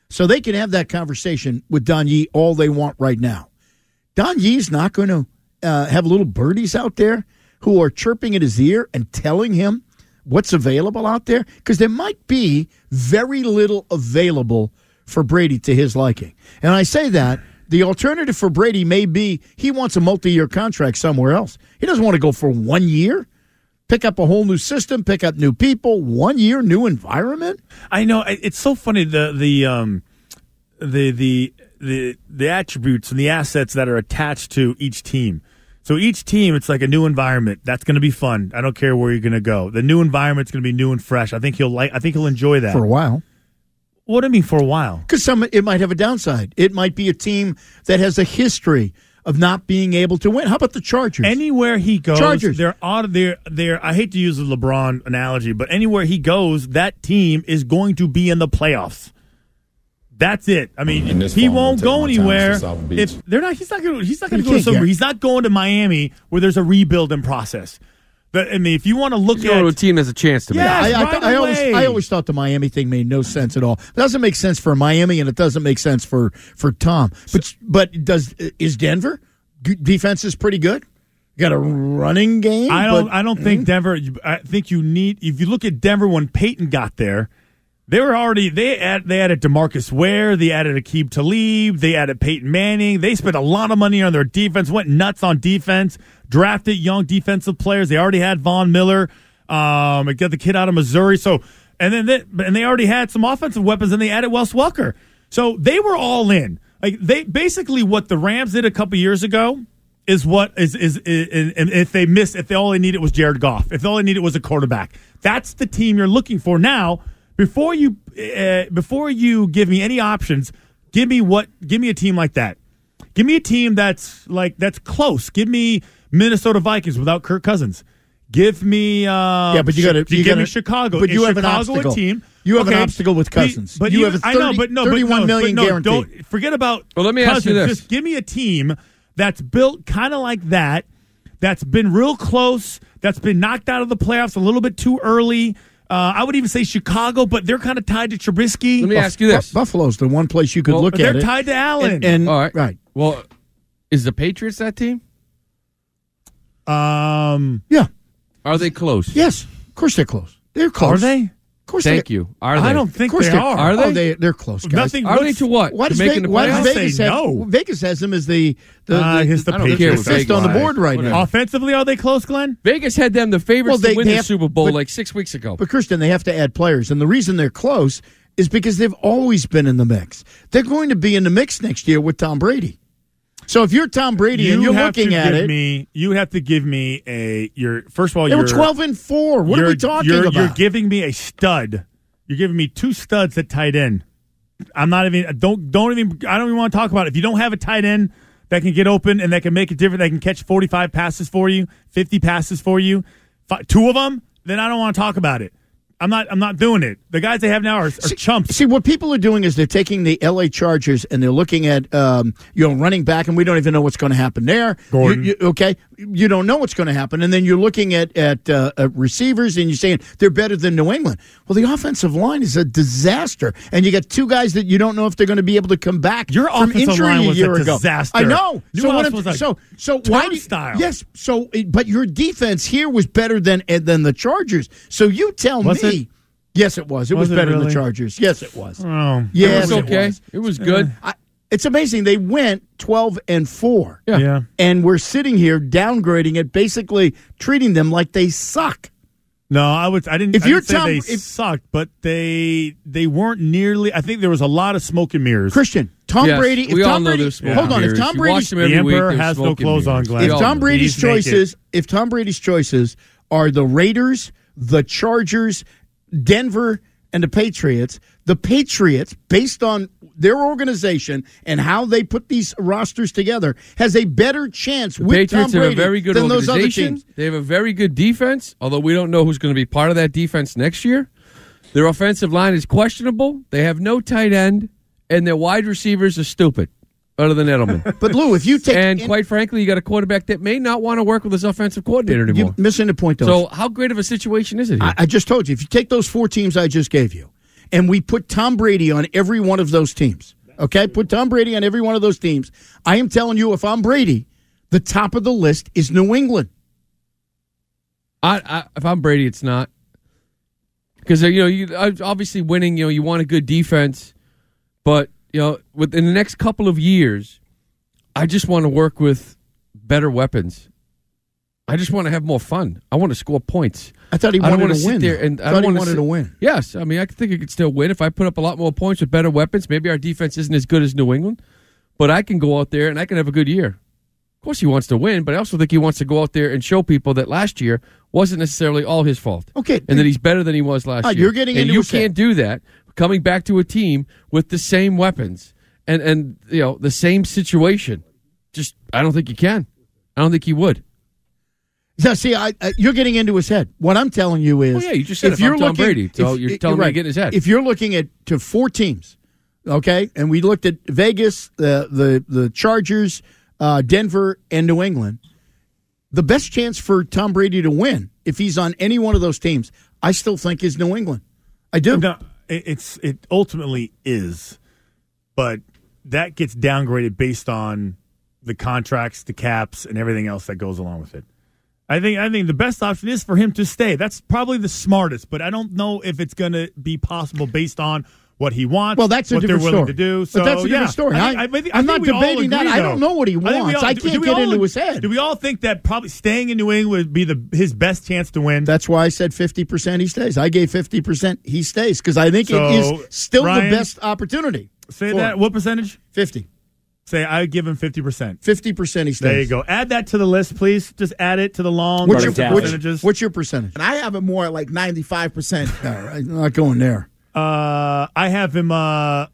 So they can have that conversation with Don Yee all they want right now. Don Yee's not going to have little birdies out there who are chirping at his ear and telling him what's available out there, because there might be very little available for Brady to his liking. And I say that the alternative for Brady may be he wants a multi-year contract somewhere else. He doesn't want to go for 1 year, pick up a whole new system, pick up new people, 1 year, new environment. I know it's so funny the attributes and the assets that are attached to each team. So each team, it's like a new environment. That's going to be fun. I don't care where you're going to go. The new environment's going to be new and fresh. I think he'll enjoy that For a while. What do I mean for a while? Because it might have a downside. It might be a team that has a history of not being able to win. How about the Chargers? Anywhere he goes, Chargers. they're I hate to use the LeBron analogy, but anywhere he goes, that team is going to be in the playoffs. That's it. I mean, he won't go anywhere if they're not. He's not going to go somewhere. He's not going to Miami where there's a rebuilding process. But I mean, if you want to look at a team has a chance to. I always thought the Miami thing made no sense at all. It doesn't make sense for Miami, and it doesn't make sense for Tom. But is Denver defense is pretty good? You got a running game. I don't think Denver. I think you need. If you look at Denver when Peyton got there, they were already they added DeMarcus Ware, they added Aqib Talib, they added Peyton Manning. They spent a lot of money on their defense, went nuts on defense, drafted young defensive players. They already had Von Miller, got the kid out of Missouri. So and they already had some offensive weapons, and they added Wes Welker. So they were all in. Like they basically what the Rams did a couple years ago is what is if all they needed was Jared Goff, if all they needed was a quarterback. That's the team you're looking for now. Before you give me any options, give me a team like that. Give me a team that's close. Give me Minnesota Vikings without Kirk Cousins. Give me but give me Chicago. But you have an Chicago obstacle. Team. You have an obstacle with Cousins. But you have a 31 million guaranteed. Don't forget about. Well, let me Cousins. ask you this: just give me a team that's built kind of like that. That's been real close. That's been knocked out of the playoffs a little bit too early. I would even say Chicago, but they're kind of tied to Trubisky. Let me ask you this: Buffalo's the one place you could look at. They're tied to Allen. And all right, right. Well, is the Patriots that team? Yeah. Are they close? Yes, of course they're close. They're close. Are they? Of course. Thank you. Are they? I don't think they are. Are they? Oh, they're close, guys. Are they to what? Why does making the playoffs? Vegas has them as the Patriots fifth on the board right now. Offensively, are they close, Glenn? Vegas had them the favorites to win the Super Bowl like 6 weeks ago. But Christian, they have to add players, and the reason they're close is because they've always been in the mix. They're going to be in the mix next year with Tom Brady. So if you're Tom Brady and you're looking at it, you have to give me first of all, they were 12-4. What are we talking about? You're giving me a stud. You're giving me two studs at tight end. I'm not even. I don't even want to talk about it. If you don't have a tight end that can get open and that can make a difference, that can catch 45 passes for you, 50 passes for you, two of them, then I don't want to talk about it. I'm not doing it. The guys they have now are chumps. See, what people are doing is they're taking the L.A. Chargers and they're looking at running back, and we don't even know what's going to happen there. Gordon. You don't know what's going to happen, and then you're looking at receivers and you're saying they're better than New England. Well, the offensive line is a disaster, and you got two guys that you don't know if they're going to be able to come back Your from offensive injury line was a year a ago. disaster. I know. So why style? Yes. So, but your defense here was better than the Chargers. So you tell me. It? Yes, it was. It was better than the Chargers. Yes, it was. Oh, yes, it was okay. It was good. It's amazing. They went 12-4. Yeah. And we're sitting here downgrading it, basically treating them like they suck. No, I didn't. If I you're didn't say they sucked, but they weren't nearly. I think there was a lot of smoke and mirrors. Christian, Tom Brady. We all know there's smoke and mirrors. If Tom Brady's the Emperor has no clothes on, Glenn. If Tom Brady's choices are the Raiders, the Chargers, Denver, and the Patriots, based on their organization and how they put these rosters together, has a better chance with Tom Brady have a very good than those other organization. teams. They have a very good defense, although we don't know who's going to be part of that defense next year. Their offensive line is questionable. They have no tight end, and their wide receivers are stupid, other than Edelman. But, Lou, if you take... And quite frankly, you got a quarterback that may not want to work with his offensive coordinator anymore. You're missing the point, though. So how great of a situation is it here? I just told you, if you take those four teams I just gave you, and we put Tom Brady on every one of those teams, okay? Put Tom Brady on every one of those teams. I am telling you, if I'm Brady, the top of the list is New England. If I'm Brady, it's not. Because, you obviously winning, you want a good defense. But, within the next couple of years, I just want to work with better weapons. I just want to have more fun. I want to score points. I thought he wanted to win. I wanted to win. Yes. I mean, I think he could still win. If I put up a lot more points with better weapons, maybe our defense isn't as good as New England. But I can go out there and I can have a good year. Of course he wants to win, but I also think he wants to go out there and show people that last year wasn't necessarily all his fault. Okay. And that he's better than he was last year. You're getting into you can't do that coming back to a team with the same weapons and the same situation. Just, I don't think you can. I don't think he would. So, see, you're getting into his head. What I'm telling you is... Oh, yeah, you just said if I'm Tom Brady, so you're telling me to get in his head. If you're looking to 4 teams, okay, and we looked at Vegas, the Chargers, Denver, and New England, the best chance for Tom Brady to win, if he's on any one of those teams, I still think is New England. I do. No, it ultimately is, but that gets downgraded based on the contracts, the caps, and everything else that goes along with it. I think the best option is for him to stay. That's probably the smartest, but I don't know if it's going to be possible based on what he wants. Well, that's a what different they're willing story. to do. So, but that's a different story. I'm not debating that. I don't know what he wants. I can't get into his head. Do we all think that probably staying in New England would be his best chance to win? That's why I said 50% he stays. I gave 50% he stays because I think it is still the best opportunity. Say that. What percentage? 50. Say I would give him 50%. 50% he stays. There you go. Add that to the list, please. Just add it to the long percentages. What's your percentage? And I have it more like 95%. All right, I'm not going there. I have him at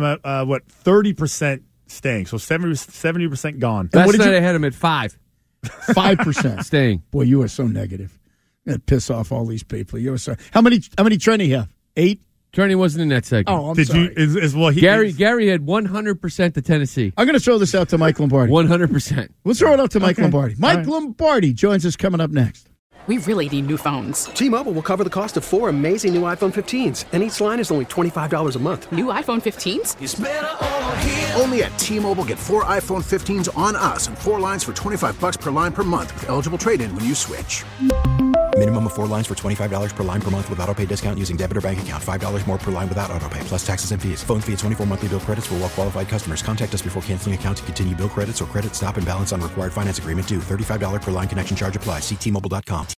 30% staying, so 70% gone. Last night I had him at 5%. 5% staying. Boy, you are so negative. You're gonna piss off all these people. You are so. How many Trenny have? 8. Trenny wasn't in that segment. Oh, I'm sorry. Gary had 100% to Tennessee. I'm going to throw this out to Mike Lombardi. 100%. We'll throw it out to Mike Lombardi. Mike Lombardi joins us coming up next. We really need new phones. T-Mobile will cover the cost of 4 amazing new iPhone 15s, and each line is only $25 a month. New iPhone 15s? It's better over here. Only at T-Mobile, get 4 iPhone 15s on us and 4 lines for $25 per line per month with eligible trade-in when you switch. Minimum of 4 lines for $25 per line per month with autopay discount using debit or bank account. $5 more per line without autopay, plus taxes and fees. Phone fee at 24 monthly bill credits for well-qualified customers. Contact us before canceling account to continue bill credits or credit stop and balance on required finance agreement due. $35 per line connection charge applies. See T-Mobile.com.